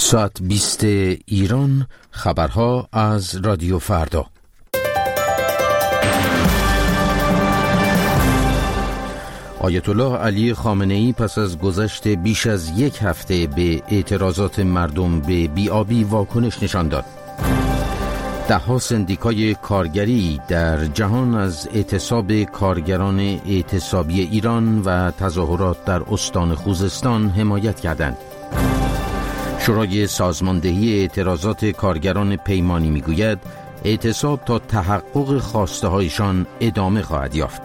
ساعت 20 ایران، خبرها از رادیو فردا. آیت الله علی خامنه‌ای پس از گذشت بیش از یک هفته به اعتراضات مردم به بی‌آبی واکنش نشان داد. ده‌ها سندیکای کارگری در جهان از اعتصاب کارگران اعتصابی ایران و تظاهرات در استان خوزستان حمایت کردند. شورای سازماندهی اعتراضات کارگران پیمانی میگوید اعتصاب تا تحقق خواسته‌هایشان ادامه خواهد یافت.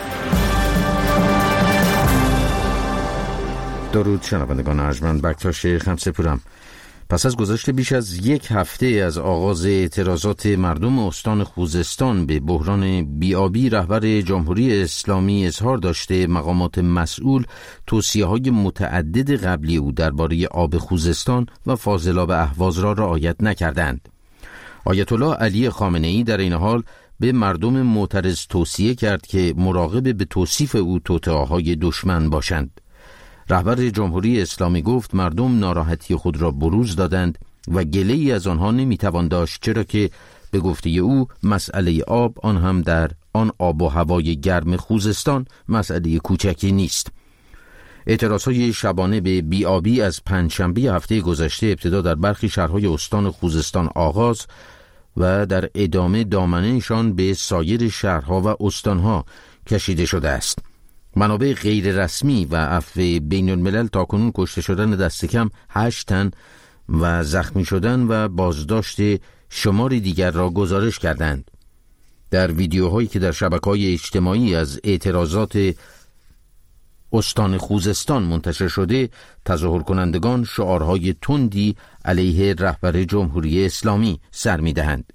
درود شنوندگان ارجمند، بکتاش خمسه‌پورم. پس از گذشت بیش از یک هفته از آغاز اعتراضات مردم استان خوزستان به بحران بی‌آبی، رهبر جمهوری اسلامی اظهار داشته مقامات مسئول توصیه‌های متعدد قبلی او درباره آب خوزستان و فاضلاب اهواز را رعایت نکردند. آیت الله علی خامنه‌ای در این حال به مردم معترض توصیه کرد که مراقب به توصیف او توطئه‌های دشمن باشند. رهبر جمهوری اسلامی گفت مردم ناراحتی خود را بروز دادند و گله‌ای از آنها نمیتوان داشت، چرا که به گفته او مسئله آب، آن هم در آن آب و هوای گرم خوزستان، مسئله کوچکی نیست. اعتراضهای شبانه به بی‌آبی از پنجشنبه هفته گذشته ابتدا در برخی شهرهای استان خوزستان آغاز و در ادامه دامنه‌شان به سایر شهرها و استانها کشیده شده است. منابع غیر رسمی و عفو بین الملل تاکنون کشته شدن دست کم 8 تن و زخمی شدن و بازداشت شماری دیگر را گزارش کردند. در ویدیوهایی که در شبکه‌های اجتماعی از اعتراضات استان خوزستان منتشر شده، تظاهر کنندگان شعارهای تندی علیه رهبر جمهوری اسلامی سر می‌دهند.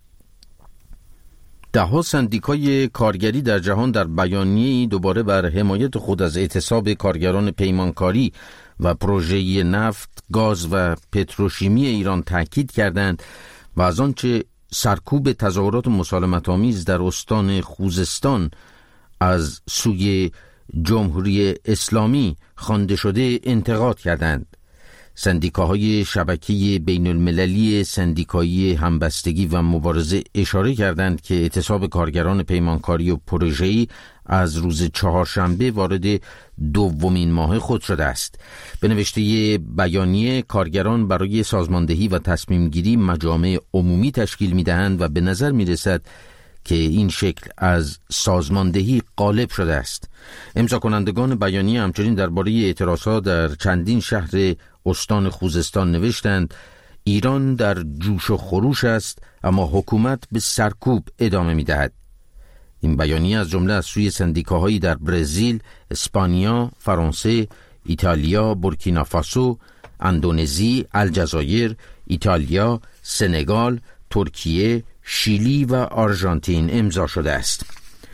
ده‌ها سندیکای کارگری در جهان در بیانیه‌ای دوباره بر حمایت خود از اعتصاب کارگران پیمانکاری و پروژه نفت، گاز و پتروشیمی ایران تاکید کردند و از آنچه سرکوب تظاهرات مسالمت‌آمیز در استان خوزستان از سوی جمهوری اسلامی خوانده شده انتقاد کردند. سندیکاهای شبکه بین المللی سندیکایی همبستگی و مبارزه اشاره کردند که اعتصاب کارگران پیمانکاری و پروژه‌ای از روز چهارشنبه وارد دومین ماه خود شده است. به نوشته بیانیه، کارگران برای سازماندهی و تصمیم گیری مجامع عمومی تشکیل می‌دهند و به نظر می‌رسد که این شکل از سازماندهی غالب شده است. امضا کنندگان بیانیه همچنین درباره اعتراضات در چندین شهر استان خوزستان نوشتند ایران در جوش و خروش است، اما حکومت به سرکوب ادامه می‌دهد. این بیانیه از جمله از سوی سندیکاهایی در برزیل، اسپانیا، فرانسه، ایتالیا، بورکینافاسو، اندونزی، الجزایر، ایتالیا، سنگال، ترکیه، شیلی و آرژانتین امضا شده است.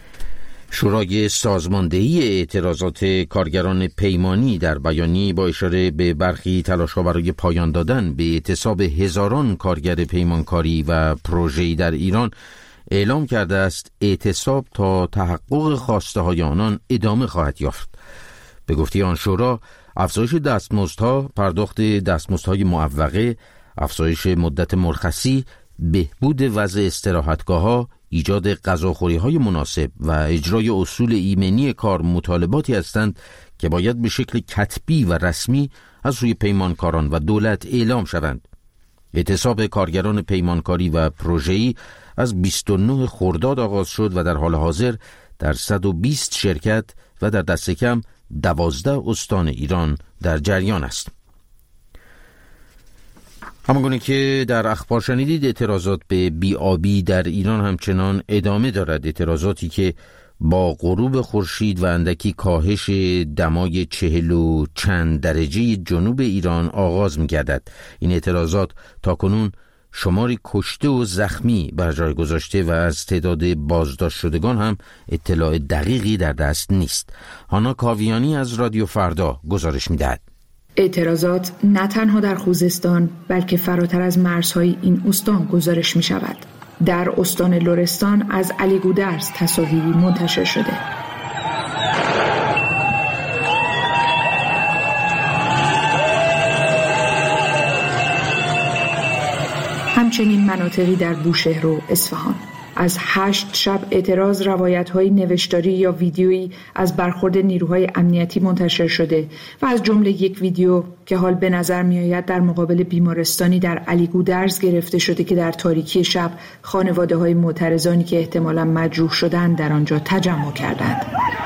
شورای سازماندهی اعتراضات کارگران پیمانی در بیانیه با اشاره به برخی تلاش‌ها برای پایان دادن به اعتصاب هزاران کارگر پیمانکاری و پروژه‌ای در ایران اعلام کرده است اعتصاب تا تحقق خواسته‌های آنان ادامه خواهد یافت. به گفته آن شورا، افزایش دستمزدها، پرداخت دستمزدهای معوقه، افزایش مدت مرخصی، بهبود وضع استراحتگاه‌ها، ایجاد غذاخوری‌های مناسب و اجرای اصول ایمنی کار مطالباتی هستند که باید به شکل کتبی و رسمی از سوی پیمانکاران و دولت اعلام شوند. اعتصاب کارگران پیمانکاری و پروژه‌ای از 29 خرداد آغاز شد و در حال حاضر در 120 شرکت و در دست کم 12 استان ایران در جریان است. همانگونه که در اخبار شنیدید، اعتراضات به بی‌آبی در ایران همچنان ادامه دارد. اعتراضاتی که با غروب خورشید و اندکی کاهش دمای 40 و چند درجه جنوب ایران آغاز می‌گردد. این اعتراضات تاکنون شماری کشته و زخمی بر جای گذاشته و از تعداد بازداشت شدگان هم اطلاع دقیقی در دست نیست. هانا کاویانی از رادیو فردا گزارش می‌دهد. اعتراضات نه تنها در خوزستان بلکه فراتر از مرزهای این استان گزارش می شود. در استان لرستان از علی گودرز تصاویری منتشر شده. همچنین مناطقی در بوشهر و اصفهان. از 8 شب اعتراض روایت‌های نوشتاری یا ویدیویی از برخورد نیروهای امنیتی منتشر شده و از جمله یک ویدیو که حال به نظر می‌آید در مقابل بیمارستانی در علیگودرز گرفته شده که در تاریکی شب خانواده‌های معترضانی که احتمالاً مجروح شدند در آنجا تجمع کردند.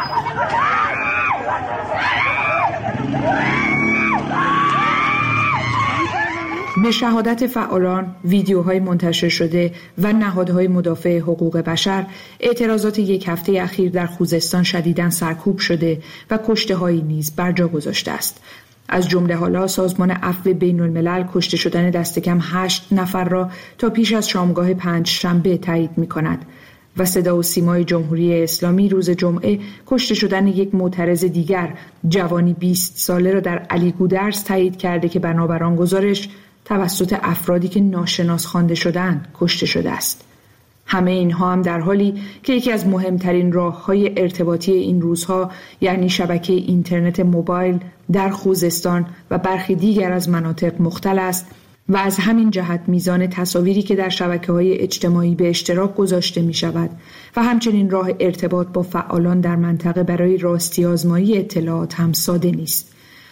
به شهادت فعالان، ویدیوهای منتشر شده و نهادهای مدافع حقوق بشر، اعتراضات یک هفته اخیر در خوزستان شدیداً سرکوب شده و کشته‌هایی نیز بر جا گذاشته است. از جمله حالا سازمان عفو بین الملل کشته شدن دست کم 8 نفر را تا پیش از شامگاه 5 شنبه تایید می‌کند و صدا و سیمای جمهوری اسلامی روز جمعه کشته شدن یک معترض دیگر جوانی 20 ساله را در علیگودرز تایید کرده که بنابر آن گزارش توسط افرادی که ناشناس خوانده شدند کشته شده است. همه اینها هم در حالی که یکی از مهمترین راه‌های ارتباطی این روزها یعنی شبکه اینترنت موبایل در خوزستان و برخی دیگر از مناطق مختل است و از همین جهت میزان تصاویری که در شبکه‌های اجتماعی به اشتراک گذاشته می‌شود و همچنین راه ارتباط با فعالان در منطقه برای راستی آزمایی اطلاعات هم ساده نیست.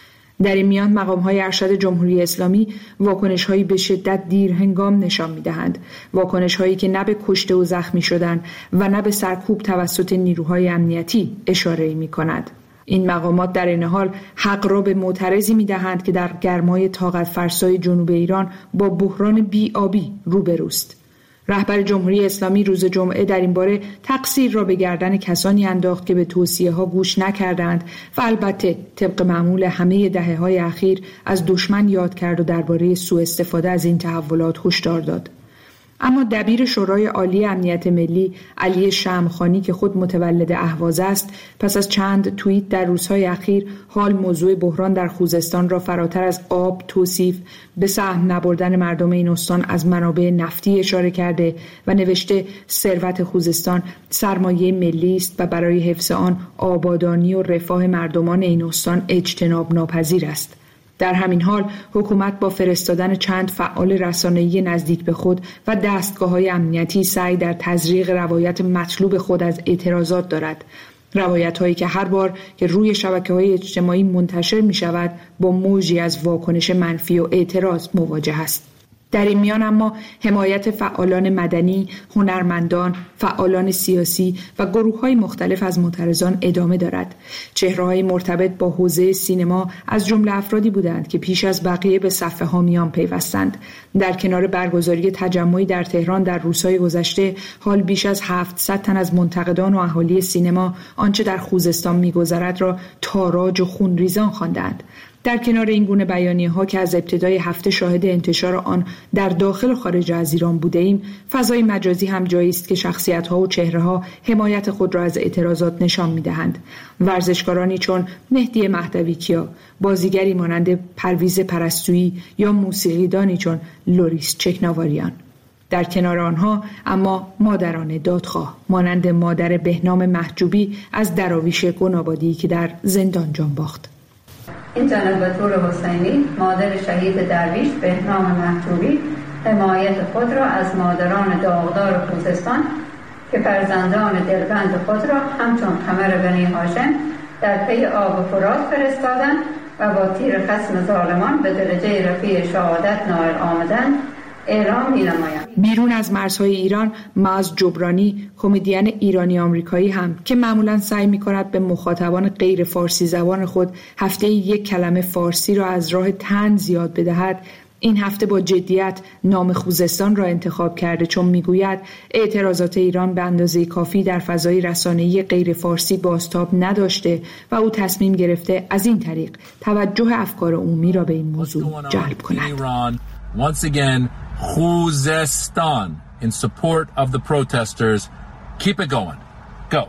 در این میان مقام‌های ارشد جمهوری اسلامی واکنش‌هایی به شدت دیر هنگام نشان می‌دهند، واکنش‌هایی که نه به کشته و زخمی شدن و نه به سرکوب توسط نیروهای امنیتی اشاره می‌کند. این مقامات در این حال حق را به معترضی می‌دهند که در گرمای طاقت فرسای جنوب ایران با بحران بی‌آبی روبروست. رهبر جمهوری اسلامی روز جمعه در این باره تقصیر را به گردن کسانی انداخت که به توصیه‌ها گوش نکردند و البته طبق معمول همه دهه‌های اخیر از دشمن یاد کرد و درباره سوء استفاده از این تحولات هشدار داد. اما دبیر شورای عالی امنیت ملی علی شمخانی که خود متولد اهواز است پس از چند توییت در روزهای اخیر حال موضوع بحران در خوزستان را فراتر از آب توصیف به سهم نبردن مردم این استان از منابع نفتی اشاره کرده و نوشته ثروت خوزستان سرمایه ملی است و برای حفظ آن آبادانی و رفاه مردمان این استان اجتناب ناپذیر است. در همین حال حکومت با فرستادن چند فعال رسانه‌ای نزدیک به خود و دستگاه‌های امنیتی سعی در تزریق روایت مطلوب خود از اعتراضات دارد. روایت‌هایی که هر بار که روی شبکه‌های اجتماعی منتشر می‌شود با موجی از واکنش منفی و اعتراض مواجه است. در این میان اما حمایت فعالان مدنی، هنرمندان، فعالان سیاسی و گروه‌های مختلف از معترضان ادامه دارد. چهره‌های مرتبط با حوزه سینما از جمله افرادی بودند که پیش از بقیه به صف حامیان پیوستند. در کنار برگزاری تجمعی در تهران در روزهای گذشته، حال بیش از 700 تن از منتقدان و اهالی سینما آنچه در خوزستان می‌گذرد را تاراج و خونریزان خواندند. در کنار این گونه بیانیه‌ها که از ابتدای هفته شاهد انتشار آن در داخل و خارج از ایران بوده ایم، فضای مجازی هم جایی است که شخصیت‌ها و چهره‌ها حمایت خود را از اعتراضات نشان می‌دهند. ورزشکارانی چون مهدی مهدوی‌کیا، بازیگری مانند پرویز پرستویی یا موسیقیدانی چون لوریس چکناواریان. در کنار آنها اما مادران دادخواه مانند مادر بهنام محجوبی از دراویش گنابادی که در زندان جان باخت. این جناب بطور حسینی مادر شهید درویش بهنام محجوبی حمایت خود را از مادران داغدار خوزستان که فرزندان دلبند خود را همچون قمر بنی هاشم در پی آب فرات فرستادند و با تیر خصم ظالمان به درجه رفیع شهادت نائل آمدند اعلام می‌نمایند. بیرون از مرزهای ایران، معز جبرانی، کمدین ایرانی آمریکایی هم که معمولاً سعی می‌کند به مخاطبان غیر فارسی زبان خود هفته یک کلمه فارسی را از راه طنز یاد بدهد، این هفته با جدیت نام خوزستان را انتخاب کرده چون میگوید اعتراضات ایران به اندازه کافی در فضای رسانه‌ای غیر فارسی بازتاب نداشته و او تصمیم گرفته از این طریق توجه افکار عمومی را به این موضوع جلب کند. Once again, Khuzestan in support of the protesters. Keep it going. Go.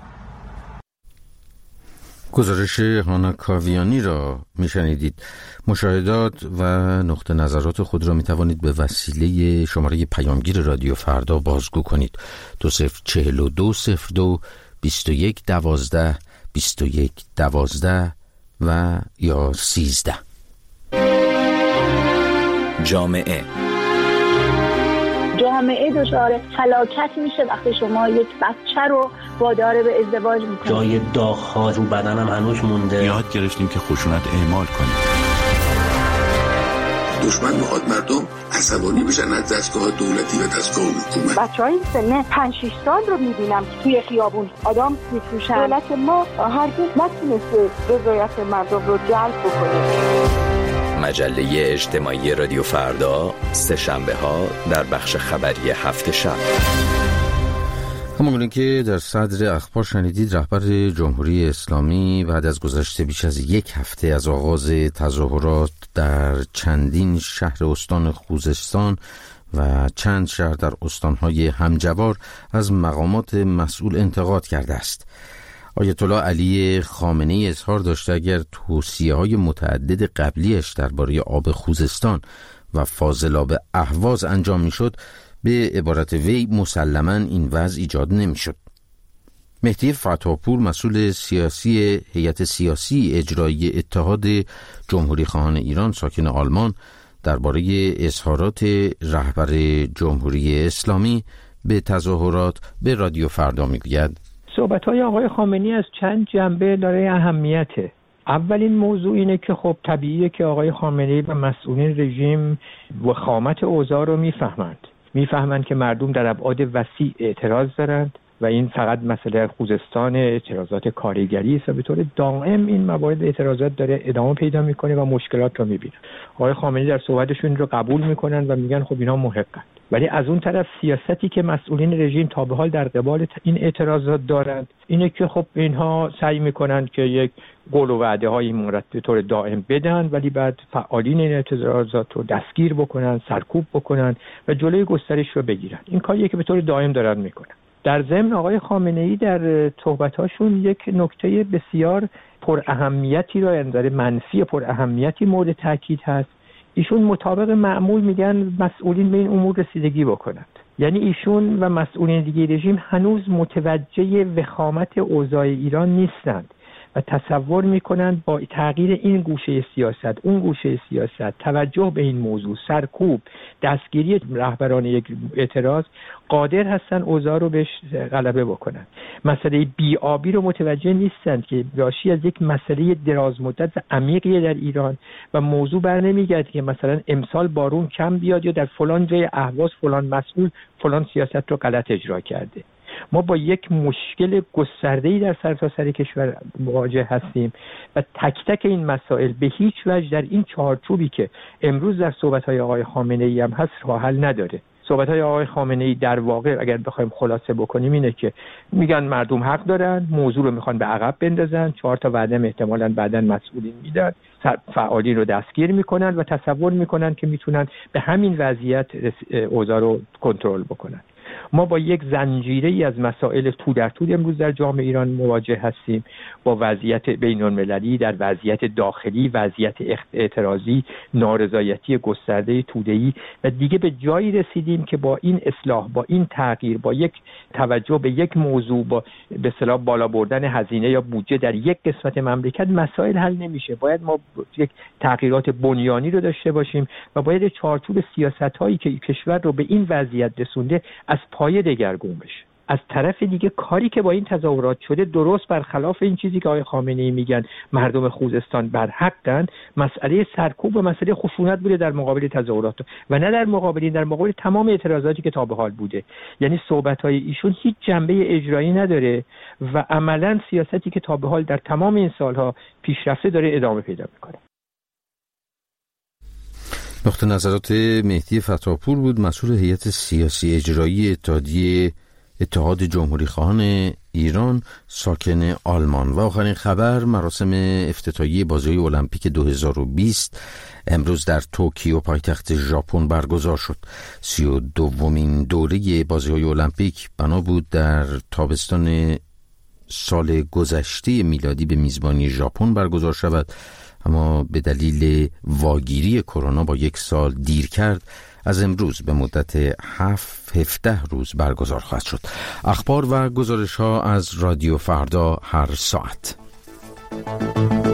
گزارش هانا کاویانی را میشنیدید. مشاهدات و نقطه نظرات خود را میتوانید به وسیله شماره پیامگیر رادیو فردا بازگو کنید. 204202 2112 2112 و یا 13. جامعه دچار فلاکت میشه وقتی شما یک بچه رو وادار به ازدواج میکنید. جای داغ‌ها رو بدنم هنوز مونده. یاد گرفتیم که خشونت اعمال کنیم. دشمن میخواد مردم عصبانی بشن از دستگاه دولتی و دستگاه حکومت. بچهای سن 5-6 سال رو میبینم توی خیابون آدم میفروشن. دولت ما هرگز نتونسته رضایت مردم رو جلب بکنه. مجله اجتماعی رادیو فردا سه شنبه ها در بخش خبری هفت شب. همونگونه که در صدر اخبار شنیدید، رهبر جمهوری اسلامی بعد از گذشت بیش از یک هفته از آغاز تظاهرات در چندین شهر استان خوزستان و چند شهر در استانهای همجوار از مقامات مسئول انتقاد کرده است. آیت الله علی خامنه‌ای اظهار داشته اگر توصیه‌های متعدد قبلیش درباره آب خوزستان و فاضلاب اهواز انجام می‌شد، به عبارت وی مسلماً این وضع ایجاد نمی‌شد. مهدی فتاحپور، مسئول سیاسی هیئت سیاسی اجرایی اتحاد جمهوری خواهان ایران ساکن آلمان، درباره اظهارات رهبر جمهوری اسلامی به تظاهرات به رادیو فردا میگوید صحبت‌های آقای خامنه‌ای از چند جنبه دارای اهمیته. اولین موضوع اینه که خب طبیعیه که آقای خامنه‌ای و مسئولین رژیم وخامت اوضاع رو میفهمند که مردم در ابعاد وسیع اعتراض دارند و این فقط مسئله خوزستان، اعتراضات کارگری است و به طور دائم این موارد اعتراضات داره ادامه پیدا میکنه و مشکلات رو میبینن. آقای خامنه‌ای در صحبتشون رو قبول میکنن و میگن خب اینا محقن. ولی از اون طرف سیاستی که مسئولین رژیم تا به حال در قبال این اعتراضات دارند اینه که خب اینها سعی میکنن که یک قول و وعده های مورد به طور دائم بدن، ولی بعد فعالین این اعتراضات رو دستگیر بکنن، سرکوب بکنن و جلوی گسترش رو بگیرن. این کاریه که به طور دائم دارن میکنن. در ضمن آقای خامنه‌ای در صحبتاشون یک نکته بسیار پر اهمیتی رو، نظر منفی پر اهمیتی مورد تاکید هست. ایشون مطابق معمول میگن مسئولین به این امور رسیدگی بکنند. یعنی ایشون و مسئولین دیگه رژیم هنوز متوجه وخامت اوضاع ایران نیستند و تصور میکنند با تغییر این گوشه سیاست، اون گوشه سیاست، توجه به این موضوع، سرکوب، دستگیری رهبران یک اعتراض، قادر هستن اوضاع رو بهش غلبه بکنن. مسئله بی‌آبی رو متوجه نیستند که راشی از یک مسئله دراز مدت و عمیقی در ایران و موضوع بر نمیگرده که مثلا امسال بارون کم بیاد یا در فلان جای اهواز فلان مسئول فلان سیاست رو غلط اجرا کرده. ما با یک مشکل گسترده‌ای در سرتاسر کشور مواجه هستیم و تک تک این مسائل به هیچ وجه در این چارچوبی که امروز در صحبت‌های آقای خامنه‌ای هم هست راه حل نداره. صحبت‌های آقای خامنه‌ای در واقع اگر بخوایم خلاصه بکنیم اینه که میگن مردم حق دارن، موضوع رو میخوان به عقب بندازن، 4 تا وعده احتمالاً بعداً مسئولین میدن، فعالین رو دستگیر میکنن و تصور میکنن که میتونن به همین وضعیت اوضاع رو کنترل بکنن. ما با یک زنجیره‌ای از مسائل تو در تو امروز در جامعه ایران مواجه هستیم، با وضعیت بین‌المللی، در وضعیت داخلی، وضعیت اعتراضی، نارضایتی گسترده توده‌ای و دیگه به جایی رسیدیم که با این اصلاح، با این تغییر، با یک توجه به یک موضوع، با به اصطلاح بالا بردن هزینه یا بودجه در یک قسمت مملکت مسائل حل نمیشه. باید ما یک تغییرات بنیانی رو داشته باشیم و باید چارچوب سیاست‌هایی که کشور رو به این وضعیت رسونده از پایه دگرگون بشه. از طرف دیگه کاری که با این تظاهرات شده درست برخلاف این چیزی که آقای خامنه‌ای میگن مردم خوزستان بر حقن، مسئله سرکوب و مسئله خشونت بوده در مقابل تظاهرات و نه در مقابل تمام اعتراضاتی که تا به حال بوده. یعنی صحبت‌های ایشون هیچ جنبه اجرایی نداره و عملاً سیاستی که تا به حال در تمام این سالها پیشرفته داره ادامه پیدا میکنه. نقطه نظرات مهدی فتاحپور بود، مسئول هیئت سیاسی اجرایی اتحاد جمهوری خواهان ایران ساکن آلمان. و آخرین خبر، مراسم افتتاحیه بازی‌های المپیک 2020 امروز در توکیو پایتخت ژاپن برگزار شد. 32مین دوره بازی‌های المپیک بنا بود در تابستان سال گذشته میلادی به میزبانی ژاپن برگزار شود، اما به دلیل واگیری کرونا با 1 سال دیر کرد از امروز به مدت 17 روز برگزار خواهد شد. اخبار و گزارش ها از رادیو فردا هر ساعت.